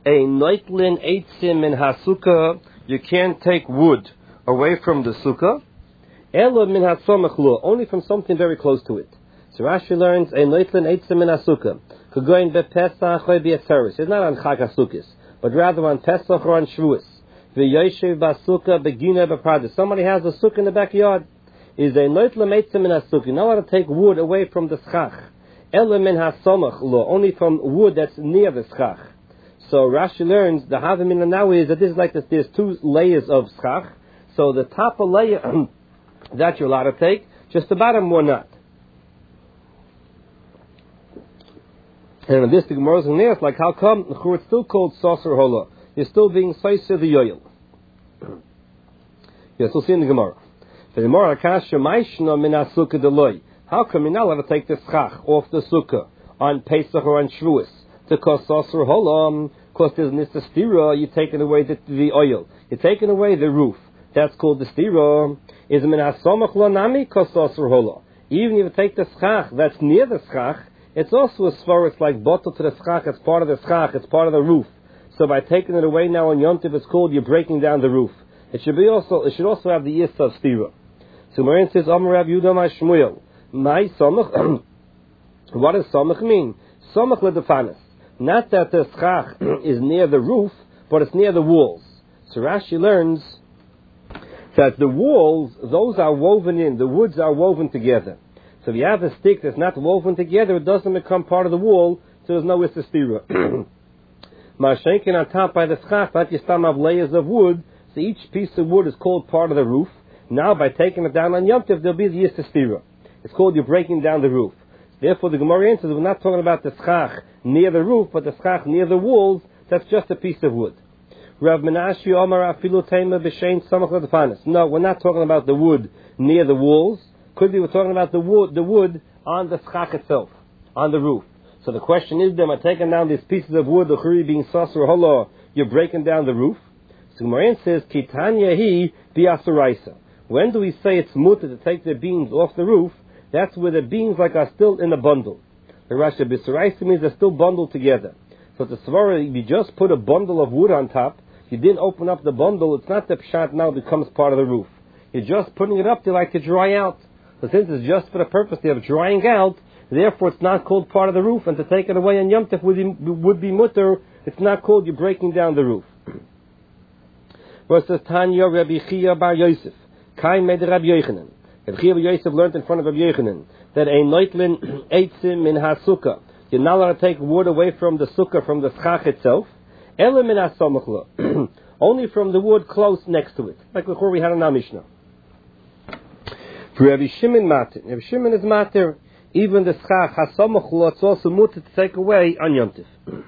a noitlin eitzim in hasukkah, you can't take wood away from the sukkah. Ela min hatzomach lo, only from something very close to it. So Rashi learns a noitlin eitzim in hasukkah. Kagoin bepesach or be'etzeres. It's not on Chag HaSukkos, but rather on Pesach or on Shavuos. V'yoshev b'sukkah begina b'pardes. Somebody has a sukkah in the backyard. Is a noitlin eitzim in hasukkah. You're not allowed to take wood away from the schach. Ela min hatzomach lo, only from wood that's near the schach. So Rashi learns the Havamina now is that this is like this. There's two layers of schach. So the top layer that you're allowed to take, just the bottom one not. And this the Gemara is going to ask, like, how come it's still called saucer hola? You're still being saucer the yoel. You're still seeing the Gemara. The Gemara kasha maishna min asukah deloy. How come you're not allowed to take the schach off the sukkah on Pesach or on Shavuos to cause saucer hola? Because there's nista stira, you're taking away the oil. You're taking away the roof. That's called the stira. Is min hasamach lo nami cause saucer hola? Even if you take the schach that's near the schach, it's also a svar, it's like bottle to the schach, it's part of the schach, it's part of the roof. So by taking it away now on Yom Tov, it's called you're breaking down the roof. It should also have the yes of stira. So Marin says, Amar Rav Yehuda my Shmuel, my samach. What does samach mean? Samach ledefanis. Not that the schach is near the roof, but it's near the walls. So Rashi learns that the walls, those are woven in, the woods are woven together. So if you have a stick that's not woven together, it doesn't become part of the wall, so there's no ististira. Mashenkin on top by the schach, but you still have layers of wood, so each piece of wood is called part of the roof. Now by taking it down on Yom Tov, there'll be the ististira. It's called you're breaking down the roof. Therefore the Gemara answers, we're not talking about the schach near the roof, but the schach near the walls, that's just a piece of wood. Rav Menashe Omar afilu teima b'shein samach ledefanis. No, we're not talking about the wood near the walls. Could be we're talking about the wood on the schach itself, on the roof. So the question is, am I taking down these pieces of wood, the churi being saucer hola, you're breaking down the roof? So Gemara says, Kitanya hi bi'asuraisa. When do we say it's mutter to take the beams off the roof? That's where the beams like are still in a bundle. The Rashi b'asuraisa means they're still bundled together. So the svara, if you just put a bundle of wood on top, you didn't open up the bundle, it's not the pshat now becomes part of the roof. You're just putting it up there like to dry out. So since it's just for the purpose of drying out, therefore it's not called part of the roof, and to take it away on Yom Tov would be mutter, it's not called you're breaking down the roof. Versus Tanya Rabbi Chia bar Yosef, Kai made Rabbi Yochanan. Rabbi Chia bar Yosef learned in front of Rabbi Yochanan that a noitlin eitzim in hasukkah, you're not allowed to take wood away from the sukkah, from the schach itself, elam min hasamachla, only from the wood close next to it, like before we had in our Mishnah. For Rabbi Shimon matir, Rabbi Shimon is matir, even the schach hasamachla, it's also mutter to take away on Yom Tov.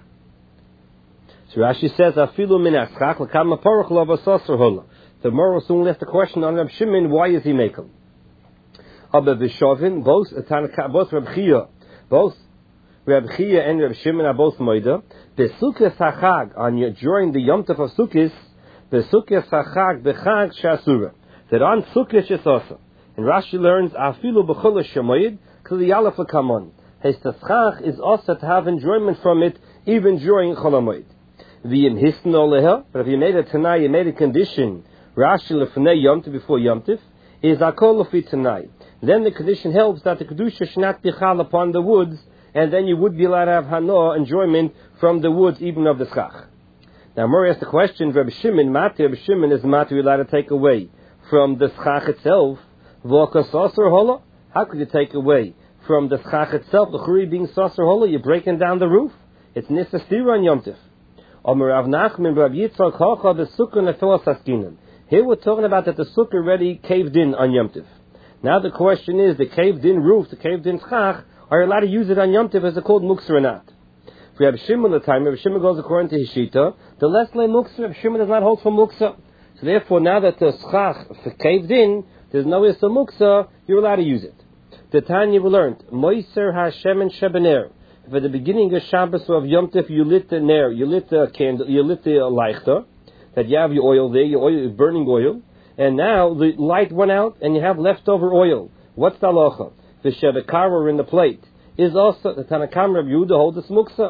So Rashi says, afilu min haschach l'kam ha'parach lo v'sasar hola. The Gemara soon left the question on Rabbi Shimon, why is he making? Abba v'shavin, both Rabbi Chia, both Rabbi Chia and Rabbi Shimon are both moida. Besukkah hachag, during the Yom Tov of Sukkot, besukkah hachag b'chag shasura. That on Sukkot shesasa. And Rashi learns, afilu b'chol shemoyed, kli yalef l'kamon. His taschach is also to have enjoyment from it, even during Chol HaMoed. V'im hisn oleha, but if you made a tanai, you made a condition, Rashi lefnei Yom Tov, before Yom Tov, is akol lefi tanai. Then the condition helps that the kedusha should not be chal upon the woods, and then you would be allowed to have hana, enjoyment from the woods, even of the schach. Now, Mori asked the question, Rabbi Shimon is mati allowed to take away from the schach itself, v'oka saucer hola? How could you take away from the schach itself, the churi being saucer hola? You're breaking down the roof. It's nisa stira on Yom Tov. Omer Rav Nachman, Rav Yitzchak, hacha b'sukkah nefilas haskinan. Here we're talking about that the sukkah already caved in on Yom Tov. Now the question is, the caved in roof, the caved in schach, are you allowed to use it on Yom Tov as it's called muksa or not? For Rabbi Shimon the time, Rabbi Shimon goes according to his shita, the less lay muksa, Rabbi Shimon does not hold for muksa. So therefore, now that the schach caved in, there's no issa muksa, you're allowed to use it. The Tanya we learned, Moiser Hashem Shebener. If at the beginning of Shabbos of Yom Tov you lit the ner, you lit the candle, you lit the leichter, that you have your oil there, your oil is burning oil, and now the light went out and you have leftover oil. What's the halacha? The shebekar in the plate is also the Tanakam Rabbi Yehuda holds the muksa.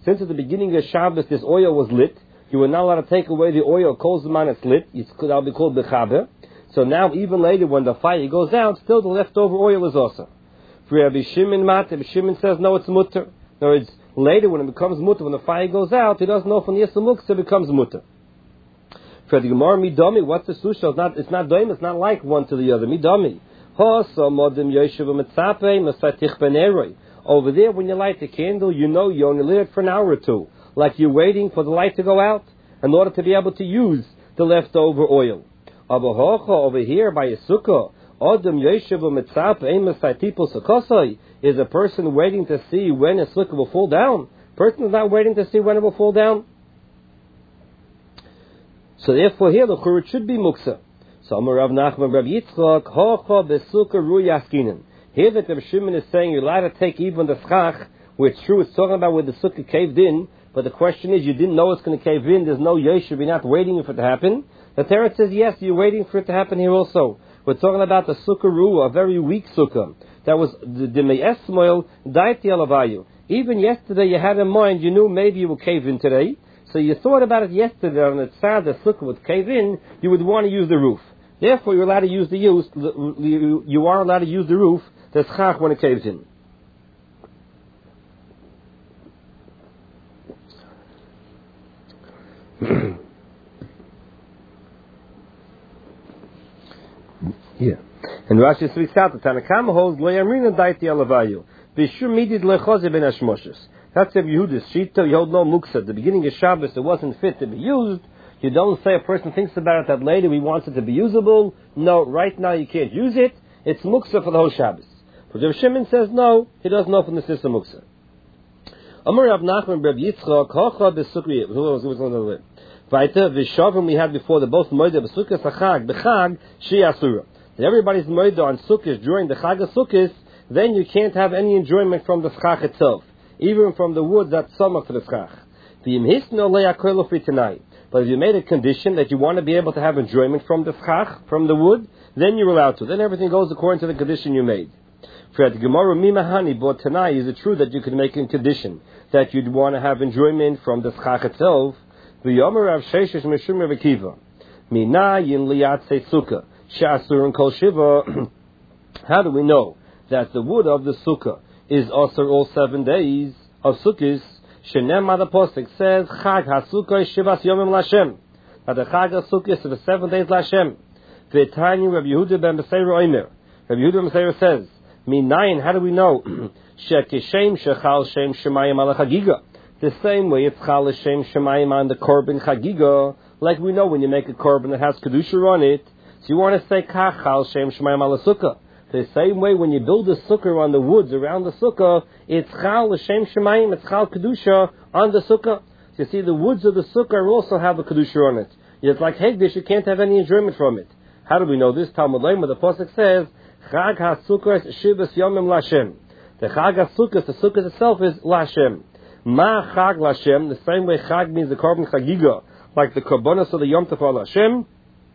Since at the beginning of Shabbos this oil was lit, you were not allowed to take away the oil, calls the man it's lit, that'll be called Bechaber. So now even later when the fire goes out, still the leftover oil is also. For Rabbi Shimon Rabbi Shimon says no, it's mutter. In other words, later when it becomes mutter, when the fire goes out, he doesn't know from the Yisra Muksa it becomes mutter. For the Gemara Midami, what's the susha? It's not doim, it's not like one to the other. Midami. Over there, when you light the candle, you know you only lit it for an hour or two. Like you're waiting for the light to go out in order to be able to use the leftover oil. Over here by a sukkah, is a person waiting to see when a sukkah will fall down. Person is not waiting to see when it will fall down. So therefore here the church should be muksa. So Rav Nachman Rav Yitzchak hocha besukkah ruyaskinen. Here that Rav Shimon is saying you're allowed to take even the schach, which true it's talking about where the sukkah caved in, but the question is you didn't know it's going to cave in, there's no yeshiv, you're not waiting for it to happen. The Torah says yes, you're waiting for it to happen here also. We're talking about the sukkah ruah, a very weak sukkah. That was the me'esmoil daiti alavayu. Even yesterday you had in mind, you knew maybe you will cave in today. So you thought about it yesterday, and it sounded the sukkah would cave in, you would want to use the roof. Therefore, you're allowed to use you are allowed to use the roof, the schach, when it caves in. Yeah. And Rashi speaks out, the Tanakama holds, Lo Yamrina Daiti Alavayu, Bishur Midid Lechoze Ben Hashmoshes. That's if Yehuda's Shita, you hold no muksa. At the beginning of Shabbos, it wasn't fit to be used. You don't say a person thinks about it that later he wants it to be usable. No, right now you can't use it. It's muksa for the whole Shabbos. But Rav Shimon says no, he doesn't know from the system muksa. Amar Rav Nachman Rav Yitzchak hocha besukri. Weiter v'shavim we had before the both moed besukkah sachag bechag shi'asura. That everybody's moed on sukkahs during the chag of sukkahs, then you can't have any enjoyment from the schach itself, even from the wood that's samach to the schach. But if you made a condition that you want to be able to have enjoyment from the schach, from the wood, then you're allowed to. Then everything goes according to the condition you made. For the Gemara Mimahani bought Tanai, is it true that you could make a condition that you'd want to have enjoyment from the schach itself? V'yomer Rav Sheshes Meshum Rav Akiva Mina yin liyatse sukkah she'asur and kol shiva. How do we know that the wood of the sukkah is also all 7 days of sukkahs? Shenem the posuk says Chag HaSukkah Shivas Yomim Lashem. That the Chag HaSukkah is for the 7 days Lashem. V'tani Rabbi Yehuda ben Beseira Omer. Rabbi Yehuda ben Beseira says, Minayin, how do we know? Shekishem Shechal Shem Shemayim Ala Chagiga. The same way it's Chal Shem Shemayim on the Korban Chagiga, like we know when you make a Korban that has Kedusha on it, so you want to say Kach Chal Shem Shemayim Ala Sukkah. The same way when you build a sukkah on the woods around the sukkah, it's Chal L'Shem Shemayim, it's Chal Kedusha on the sukkah. So you see, the woods of the sukkah also have a Kedusha on it. It's like Hegdish, you can't have any enjoyment from it. How do we know this? Talmud Lema, the Pasuk says, Chag HaSukkah Shivas Yomim Lashem. The Chag HaSukkah, the sukkah itself is Lashem. Ma Chag Lashem, the same way Chag means the Korban Chagiga, like the Korbanos of the Yom Tov Lashem.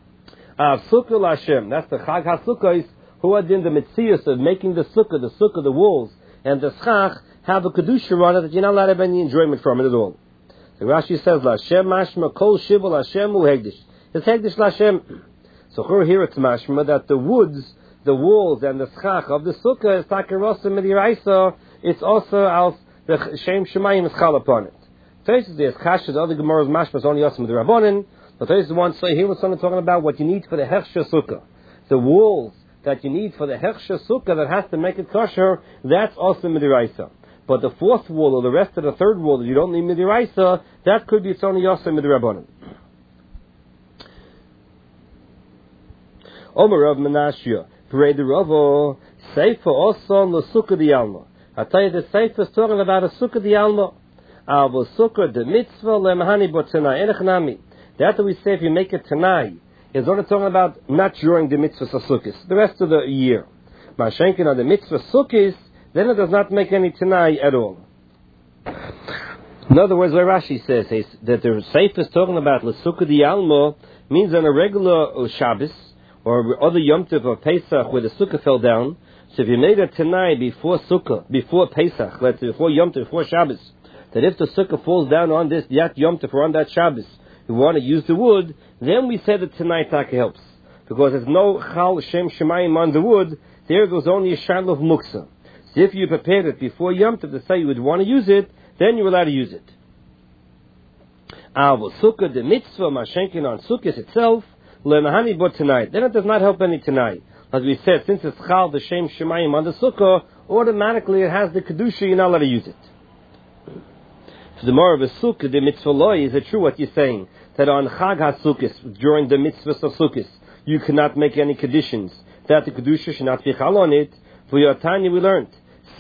Sukkah Lashem, that's the Chag HaSukkah, who are in the mitzias of making the sukkah, the walls, and the schach have a kedusha on it that you're not allowed to have any enjoyment from it at all. So Rashi says, Lashem mashma kol shiva Lashem u hegdish. It's hegdish Lashem. So here it's mashma that the woods, the walls, and the schach of the sukkah is takerosa midiraisa. It's also al the shem shemayim is chal upon it. Taisus there's kasha, the other Gemara's mashma is only yosim with the rabbonin. But Taisus wants to say here was someone talking about what you need for the hechsha sukkah, the walls that you need for the hechsha sukkah that has to make it kosher, that's also midiraisa. But the fourth wall or the rest of the third wall that you don't need midiraisa, that could be its only yosem midirabbanan. Omer Rav Menashia, Perei the Ravo, Seifa Oson l'sukkah di alma. I tell you the Seifa is talking about a sukkah di alma. Avo sukkah de mitzvah lemahani botanai enechnami. That we say if you make it tanai, is only talking about not during the mitzvah sukkahs, the rest of the year. Mashenkin on the mitzvah sukkahs, then it does not make any tanai at all. In other words, what Rashi says is that the Seif is talking about l'sukkah di alma means on a regular Shabbos or other Yom Tov or Pesach where the sukkah fell down. So if you made a tanai before sukkah, before Pesach, let's say before Yom Tov, before Shabbos, that if the sukkah falls down on this Yom Tov or on that Shabbos, we want to use the wood, then we say that tonight taka helps. Because there's no Chal Shem Shemayim on the wood, there goes only a Shal of Muksa. So if you prepared it before Yom Tov to say you would want to use it, then you're allowed to use it. But Sukkah, the mitzvah, Mashenkin on Sukkah itself, Lemahani but tonight. Then it does not help any tonight. As we said, since it's Chal the Shem Shemayim on the Sukkah, automatically it has the Kedusha, you're not allowed to use it. So the more of a Sukkah, the mitzvah loy, is it true what you're saying? That on Chag HaSukkah, during the mitzvahs of Sukkah, you cannot make any conditions. That the Kedusha should not be Chal on it. For your Tanya we learned,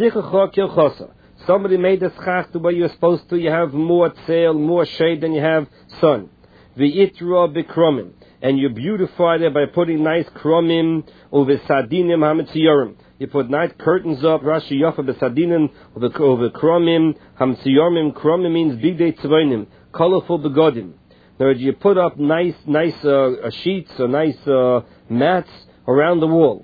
somebody made the schach the way you're supposed to. You have more tzel, more shade than you have sun. V'itra b'kromim, and you beautify it by putting nice kromim over sadinim hametziyorim. You put nice curtains up. Rashi yafa b'sadinim over kromim hametziyorim. Kromim means bigdei tzvainim, colorful begodim. In other words, you put up nice sheets or nice mats around the wall.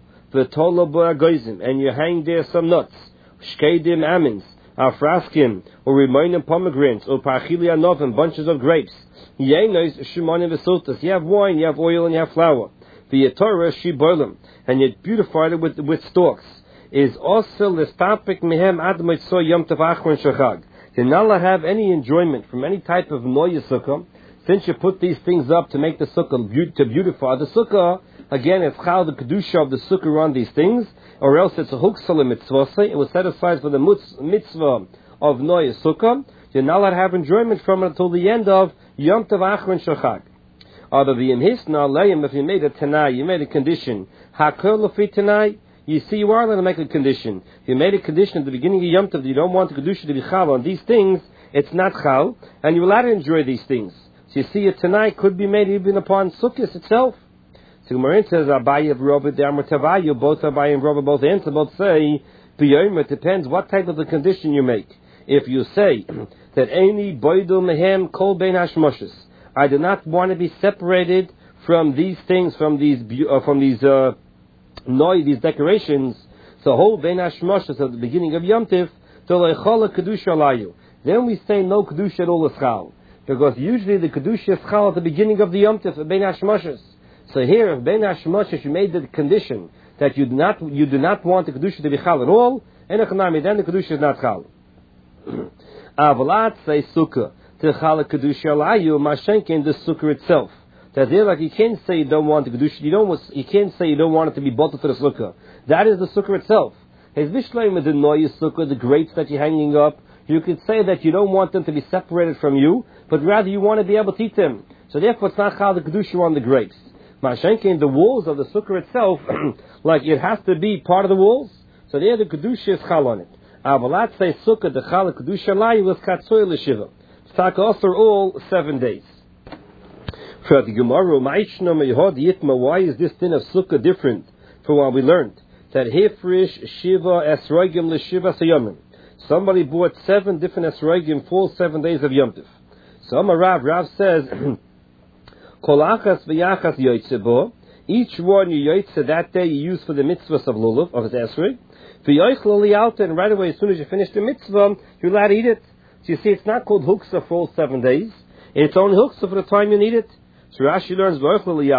And you hang there some nuts, shkedim amins, afraskim, or remaining pomegranates, or parchili anovim, bunches of grapes. Yenos shimonim v'sultas. You have wine, you have oil, and you have flour. The Torah shibolim, and you beautify it with stalks. Is also listapik mehem admit so yom tov achron shachag. You're not allowed to have any enjoyment from any type of noya sukkah. Since you put these things up to make the sukkah, to beautify the sukkah, again, it's how the kedusha of the sukkah on these things, or else it's a huksalim mitzvah. It was set aside for the mitzvah of noya sukkah. You're not allowed to have enjoyment from it until the end of Yom Tov Achron Shachag. If you made a tanai, you made a condition. Hakol lefi tanai. You see, you are allowed to make a condition. If you made a condition at the beginning of Yom Tov that you don't want the kedusha to be chal on these things, it's not chal, and you're allowed to enjoy these things. So you see, a tanai could be made even upon Sukkot itself. So Gemara says, Abaye of Rabbi D'Amar both Abaye and Rabbi both answer, both say, it depends what type of the condition you make. If you say that any boidul mehem kol bein hashmoshes, I do not want to be separated from these things, from these decorations, so whole bein hashmoshes at the beginning of Yom Tiv, to leichala kedusha alayu. Then we say no kedusha at all eschal, because usually the kedusha is chal at the beginning of the Yom Tiv bein hashmoshes. So here, if bein hashmoshes you made the condition that you do not want the kedusha to be chal at all, then the kedusha is not chal. Avalat say sukkah to chala kedusha alayu mashenkin the sukkah itself. That there, like you can't say you don't want the kedusha. You can't say you don't want it to be bottled to the sukkah. That is the sukkah itself. His vishleim with the noya sukkah, the grapes that you're hanging up. You could say that you don't want them to be separated from you, but rather you want to be able to eat them. So therefore, it's not chala kedusha on the grapes. Mashenkin the walls of the sukkah itself, like it has to be part of the walls. So there, the kedusha is chal on it. Avalat say sukkah the chala kedusha alayu was katsoy l'shiva. Tzaka also all 7 days. For the Gemara, why is this din of sukkah different from what we learned? That hifrish shiva esrogim l'shiva sayomim. Somebody bought 7 different esrogim for 7 days of Yom Tov. So Rav says, kol achas v'yachas yotzebo. Each one you yotze that day you use for the mitzvahs of lulav, of his esrog. And right away, as soon as you finish the mitzvah, you're allowed to eat it. So you see, it's not called huksa for all 7 days. It's only huksa for the time you need it. So Rashi learns, for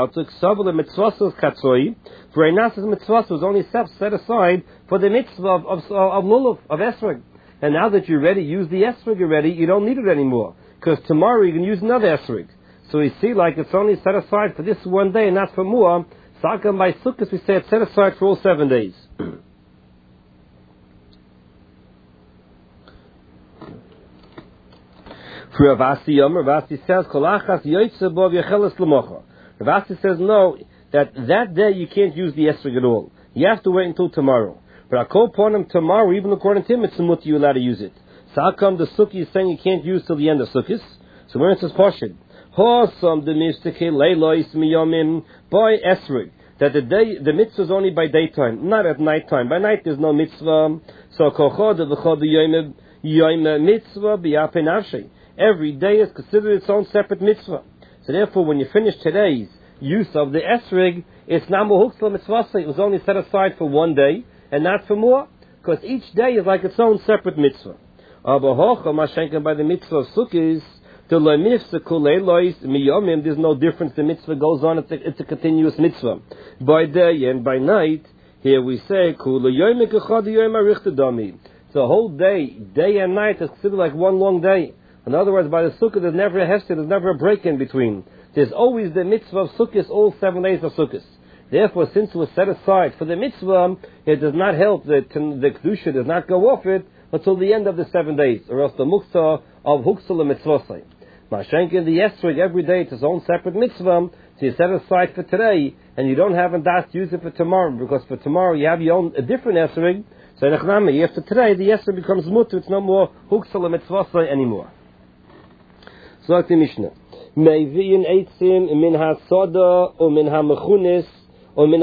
Einas's mitzvah was only set aside for the mitzvah of lulav, of esrog. And now that you're ready, use the esrog already, you don't need it anymore. Because tomorrow you can use another esrog. So we see like it's only set aside for this one day and not for more. Sakam by Sukkot we say it's set aside for all 7 days. For Ravasi says, Ravasi says, no, that day you can't use the esrog at all. You have to wait until tomorrow. But I call upon him tomorrow, even according to him, it's mutter, you're allowed to use it. So how come the Sukkah is saying you can't use till the end of Sukkot? So where it says, Poshid, by esrog, that the mitzvah is only by daytime, not at night time. By night there's no mitzvah. So mitzvah b'yapenavshei. Every day is considered its own separate mitzvah. So therefore, when you finish today's use of the esrog, it's not muhuksla mitzvah. It was only set aside for 1 day and not for more, because each day is like its own separate mitzvah. Aber hoch, Mashenken by the mitzvah of Sukkis, to loy mitzvah kulei lois miyomim, there's no difference. The mitzvah goes on. It's a continuous mitzvah. By day and by night, here we say kulei yomik echad yom arichta dami. It's a whole day and night is considered like one long day. In other words, by the Sukkah, there's never a hesed, there's never a break in between. There's always the mitzvah of Sukkot, all 7 days of Sukkot. Therefore, since it was set aside for the mitzvah, it does not help that the kedusha does not go off it until the end of the 7 days, or else the muktzah of huksal mitzvosai. Mashenkin the esrog, every day it's its own separate mitzvah, so you set aside for today, and you don't have a das to use it for tomorrow, because for tomorrow you have your own a different esrog. So after today, the esrog becomes mutter, it's no more huksal mitzvosai anymore. So the Mishnah. Meiviin eitzim min ha-soda, or min ha-mechunis, or min